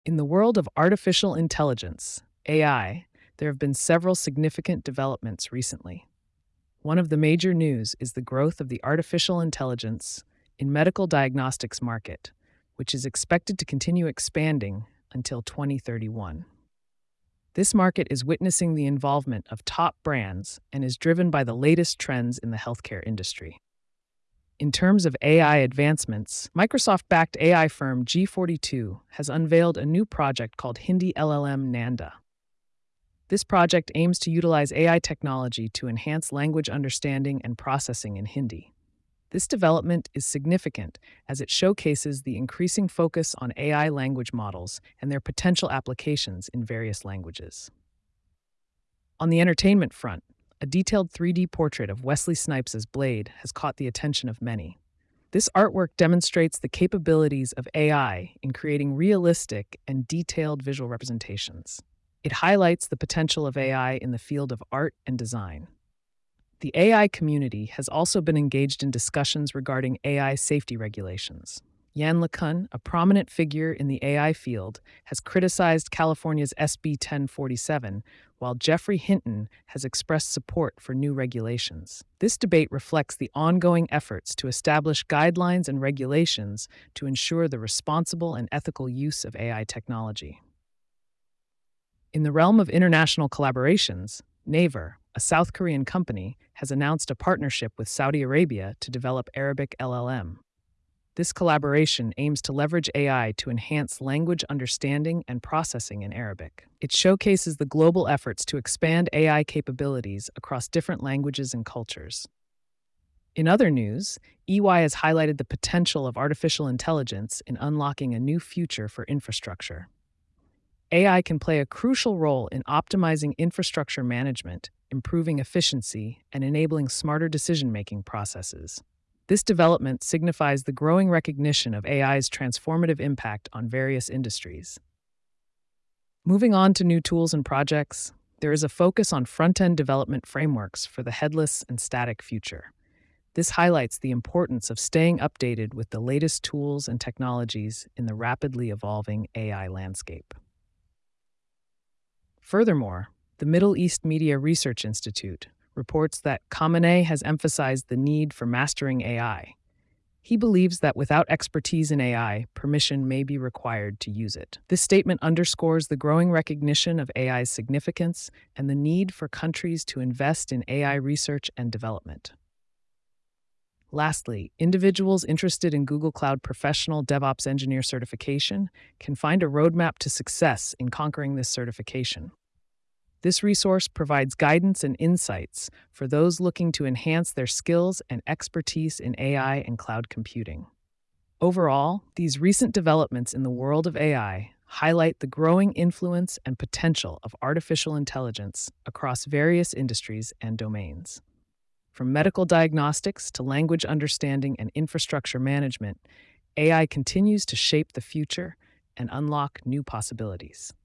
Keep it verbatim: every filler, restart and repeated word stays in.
In the world of artificial intelligence, A I, there have been several significant developments recently. One of the major news is the growth of the artificial intelligence in medical diagnostics market, which is expected to continue expanding until twenty thirty-one. This market is witnessing the involvement of top brands and is driven by the latest trends in the healthcare industry. In terms of A I advancements, Microsoft-backed A I firm G forty-two has unveiled a new project called Hindi L L M Nanda. This project aims to utilize A I technology to enhance language understanding and processing in Hindi. This development is significant as it showcases the increasing focus on A I language models and their potential applications in various languages. On the entertainment front, a detailed three D portrait of Wesley Snipes as Blade has caught the attention of many. This artwork demonstrates the capabilities of A I in creating realistic and detailed visual representations. It highlights the potential of A I in the field of art and design. The A I community has also been engaged in discussions regarding A I safety regulations. Yan LeCun, a prominent figure in the A I field, has criticized California's S B ten forty-seven, while Jeffrey Hinton has expressed support for new regulations. This debate reflects the ongoing efforts to establish guidelines and regulations to ensure the responsible and ethical use of A I technology. In the realm of international collaborations, Naver, a South Korean company, has announced a partnership with Saudi Arabia to develop Arabic L L M. This collaboration aims to leverage A I to enhance language understanding and processing in Arabic. It showcases the global efforts to expand A I capabilities across different languages and cultures. In other news, E Y has highlighted the potential of artificial intelligence in unlocking a new future for infrastructure. A I can play a crucial role in optimizing infrastructure management, improving efficiency, and enabling smarter decision-making processes. This development signifies the growing recognition of A I's transformative impact on various industries. Moving on to new tools and projects, there is a focus on front-end development frameworks for the headless and static future. This highlights the importance of staying updated with the latest tools and technologies in the rapidly evolving A I landscape. Furthermore, the Middle East Media Research Institute reports that Khamenei has emphasized the need for mastering A I. He believes that without expertise in A I, permission may be required to use it. This statement underscores the growing recognition of A I's significance and the need for countries to invest in A I research and development. Lastly, individuals interested in Google Cloud Professional DevOps Engineer certification can find a roadmap to success in conquering this certification. This resource provides guidance and insights for those looking to enhance their skills and expertise in A I and cloud computing. Overall, these recent developments in the world of A I highlight the growing influence and potential of artificial intelligence across various industries and domains. From medical diagnostics to language understanding and infrastructure management, A I continues to shape the future and unlock new possibilities.